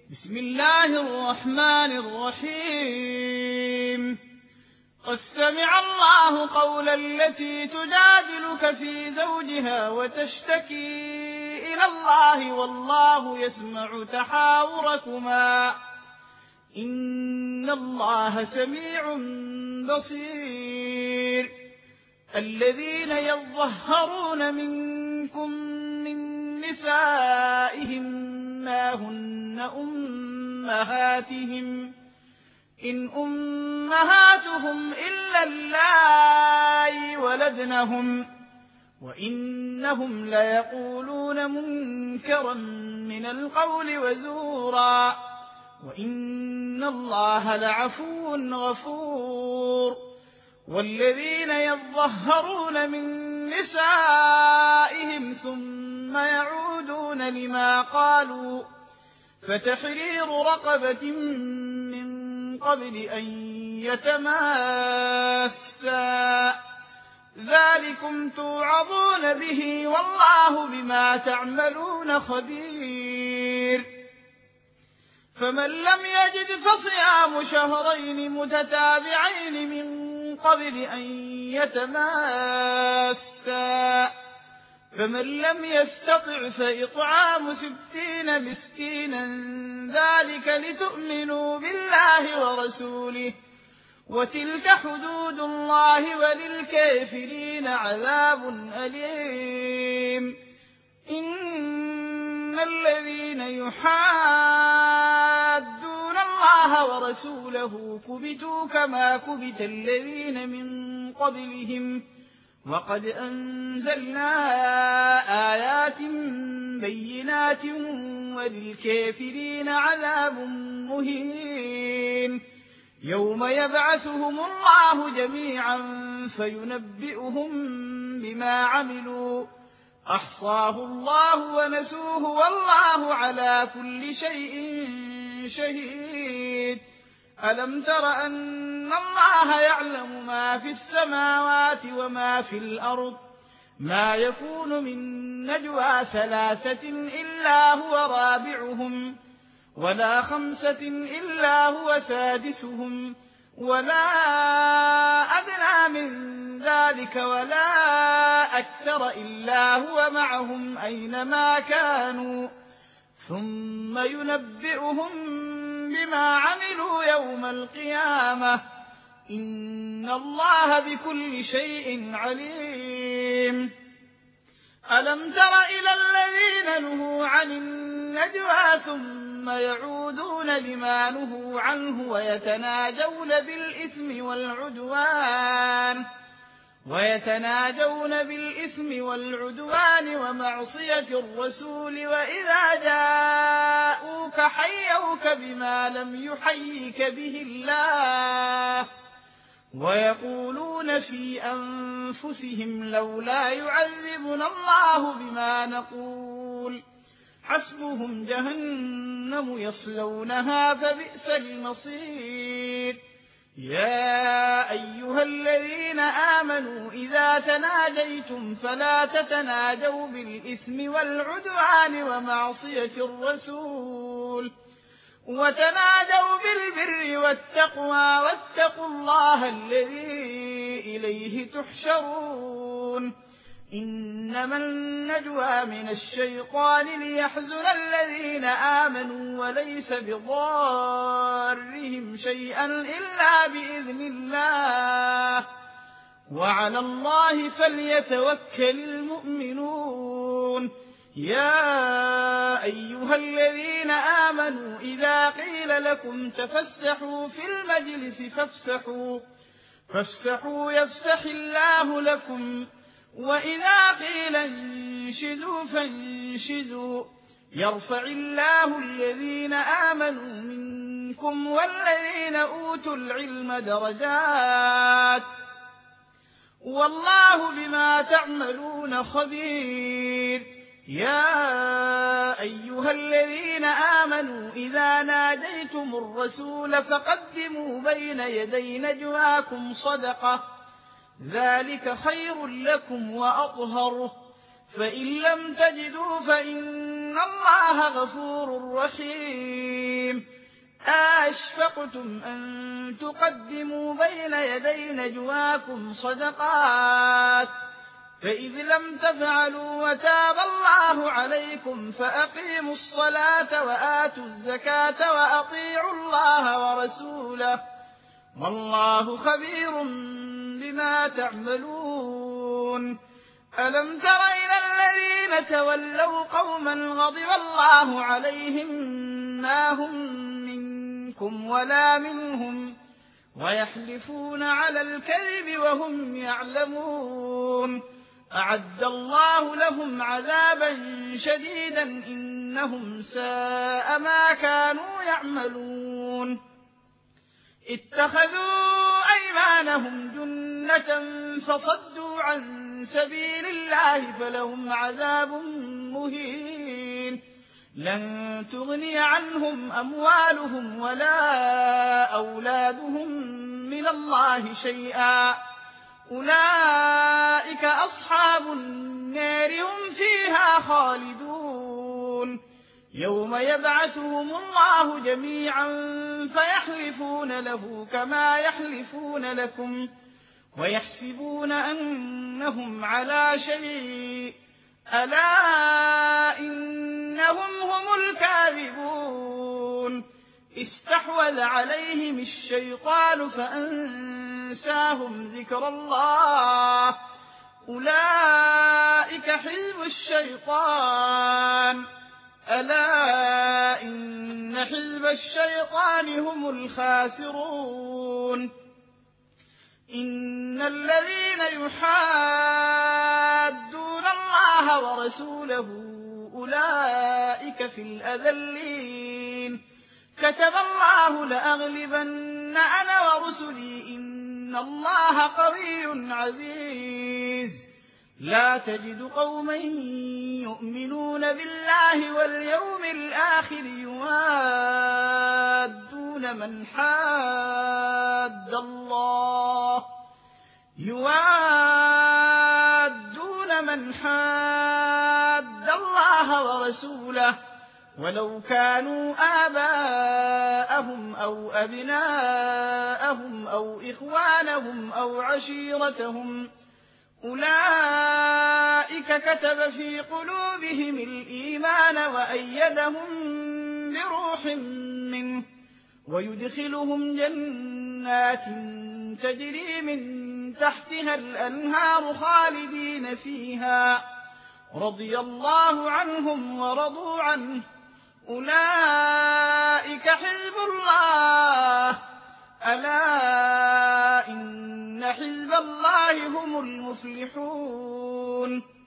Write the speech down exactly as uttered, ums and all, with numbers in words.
بسم الله الرحمن الرحيم قد سمع الله قول التي تجادلك في زوجها وتشتكي إلى الله والله يسمع تحاوركما إن الله سميع بصير. الذين يظهرون منكم من نسائهم ما هن أمهاتهم إن أمهاتهم إلا اللائي ولدنهم وإنهم ليقولون منكرا من القول وزورا وإن الله لعفو غفور. والذين يظهرون من نسائهم ثم يعودون لما قالوا فتحرير رقبة من قبل أن يتماسا ذلكم توعظون به والله بما تعملون خبير. فمن لم يجد فصيام شهرين متتابعين من قبل أن يتماسا فمن لم يستطع فإطعام ستين مسكينا ذلك لتؤمنوا بالله ورسوله وتلك حدود الله وللكافرين عذاب أليم. إن الذين يحادون الله ورسوله كبتوا كما كبت الذين من قبلهم وقد أنزلنا آيات بينات وللكافرين عذاب مهين. يوم يبعثهم الله جميعا فينبئهم بما عملوا أحصاه الله ونسوه والله على كل شيء شهيد. ألم تر أن الله يعلم ما في السماوات وما في الأرض ما يكون من نجوى ثلاثة إلا هو رابعهم ولا خمسة إلا هو سادسهم ولا أدنى من ذلك ولا أكثر إلا هو معهم أينما كانوا ثم ينبئهم بما عملوا يوم القيامة إن الله بكل شيء عليم. ألم تر إلى الذين نهوا عن النجوى ثم يعودون لما نهوا عنه ويتناجون بالإثم والعدوان ويتناجون بالإثم والعدوان ومعصية الرسول وإذا جاءوك حيوك بما لم يحيك به الله ويقولون في أنفسهم لولا يعذبنا الله بما نقول حسبهم جهنم يصلونها فبئس المصير. يا أيها الذين آمنوا إذا تناجيتم فلا تتناجوا بالإثم والعدوان ومعصية الرسول وتناجوا بالبر والتقوى واتقوا الله الذي إليه تحشرون. إنما النجوى من الشيطان ليحزن الذين آمنوا وليس بضارهم شيئا إلا بإذن الله وعلى الله فليتوكل المؤمنون. يا أيها الذين آمنوا إذا قيل لكم تفسحوا في المجلس فافسحوا فافسحوا يفسح الله لكم وإذا قيل انشزوا فانشزوا يرفع الله الذين آمنوا منكم والذين أوتوا العلم درجات والله بما تعملون خبير. يا أيها الذين آمنوا إذا ناجيتم الرسول فقدموا بين يدي نجواكم صدقة ذلك خير لكم وأطهر فإن لم تجدوا فإن الله غفور رحيم. أَشْفَقْتُمْ أَن تُقَدِّمُوا بَيْنَ يَدَيْ نَجْوَاكُمْ صَدَقَاتٍ فَإِذْ لَمْ تَفْعَلُوا وَتَابَ اللَّهُ عَلَيْكُمْ فَأَقِيمُوا الصَّلَاةَ وَآتُوا الزَّكَاةَ وَأَطِيعُوا اللَّهَ وَرَسُولَهُ وَاللَّهُ خَبِيرٌ بِمَا تَعْمَلُونَ أَلَمْ تَرَ إِلَى الَّذِينَ تَوَلَّوْا قَوْمًا غَضِبَ اللَّهُ عَلَيْهِم مَّا هُم مِّنكُمْ وَلَا مِنْهُمْ وَيَحْلِفُونَ عَلَى الْكَذِبِ وَهُمْ يَعْلَمُونَ أَعَدَّ اللَّهُ لَهُمْ عَذَابًا شَدِيدًا إِنَّهُمْ سَاءَ مَا كَانُوا يَعْمَلُونَ اتَّخَذُوا أَيْمَانَهُمْ جُنَّةً فَصَدُّوا عَن سَبِيلِ اللَّهِ فَلَهُمْ عَذَابٌ مُّهِينٌ لَن تُغْنِيَ عَنْهُمْ أَمْوَالُهُمْ وَلَا أَوْلَادُهُم مِّنَ اللَّهِ شَيْئًا أُولَئِكَ أَصْحَابُ النَّارِ هُمْ فِيهَا خَالِدُونَ يَوْمَ يَبْعَثُهُمُ اللَّهُ جَمِيعًا فَيَحْلِفُونَ لَهُ كَمَا يَحْلِفُونَ لَكُمْ وَيَحْسَبُونَ أَنَّهُمْ عَلَى شَيْءٍ أَلَا إِنَّهُمْ هُمُ الْكَاذِبُونَ اسْتَحْوَذَ عَلَيْهِمُ الشَّيْطَانُ فَأَنسَاهُمْ ذِكْرَ اللَّهِ أُولَئِكَ حِزْبُ الشَّيْطَانِ أَلَا إِنَّ حِزْبَ الشَّيْطَانِ هُمُ الْخَاسِرُونَ إِنَّ الَّذِينَ يُحَادُّونَ اللَّهَ وَرَسُولَهُ أُولَئِكَ في الْأَذَلِّينَ كَتَبَ اللَّهُ لَأَغْلِبَنَّ أَنَا وَرُسُلِي إِنَّ اللَّهَ قَوِيٌّ عَزِيزٌ لا تجد قوما يؤمنون بالله واليوم الآخر يوادون من حاد الله يوادون من حاد الله ورسوله ولو كانوا آباءهم أو أبناءهم أو إخوانهم أو عشيرتهم أولئك كتب في قلوبهم الإيمان وأيدهم بروح منه ويدخلهم جنات تجري من تحتها الأنهار خالدين فيها رضي الله عنهم ورضوا عنه أولئك حزب الله ألا إن حزب الله هم المفلحون